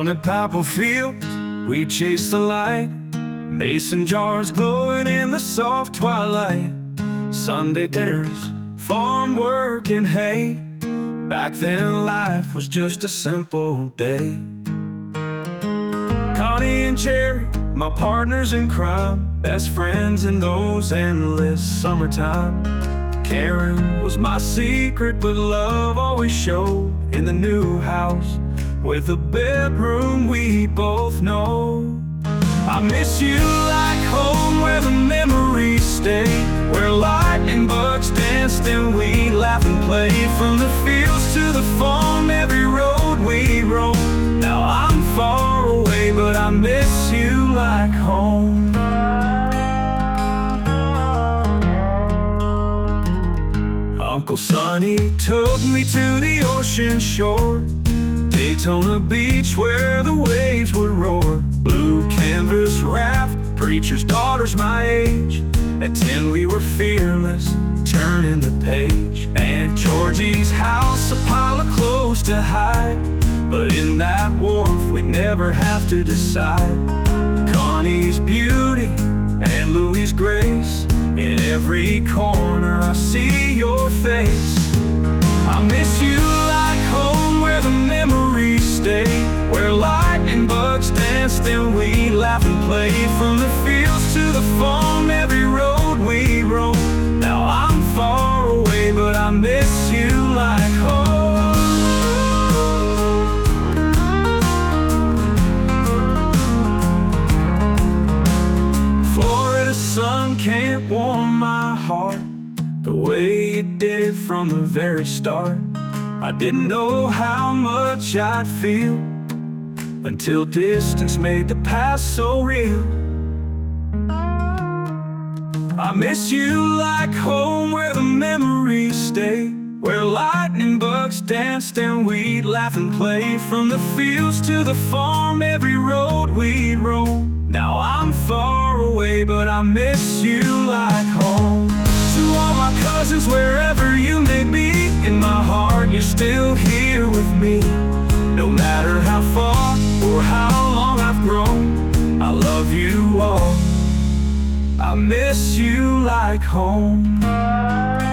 Down at Papel Field, we chased the light, mason jars glowing in the soft twilight. Sunday dinners, farm work and hay. Back then life was just a simple day. Connie and Jerry, my partners in crime, best friends in those endless summertime. Karen was my secret, but love always showed in the new house with a bedroom we both know. I miss you like home where the memories stay, where lightning bugs danced and we laughed and played. From the fields to the farm, every road we rode. Now I'm far away, but I miss you like home. Uncle Sonny took me to the ocean shore, Daytona Beach where the waves would roar. Blue canvas raft, preacher's daughters my age. At 10 we were fearless, turning the page. Aunt Georgie's house, a pile of clothes to hide, but in that warmth we'd never have to decide. Connie's beauty and Louie's grace, in every corner I see your face. I miss you like home where the memories stay, where lightning bugs danced and we laughed and played. From the fields to the farm, every road we rode. Now I'm far away, but I miss you like home. Florida sun can't warm my heart the way it did from the very start. I didn't know how much I'd feel until distance made the past so real. I miss you like home where the memories stay, where lightning bugs danced and we'd laugh and play. From the fields to the farm, every road we rode. Now I'm far away, but I miss you like home. To all my cousins, wherever you may be, in my heart you're still here with me. No matter how far or how long I've grown, I love you all. I miss you like home.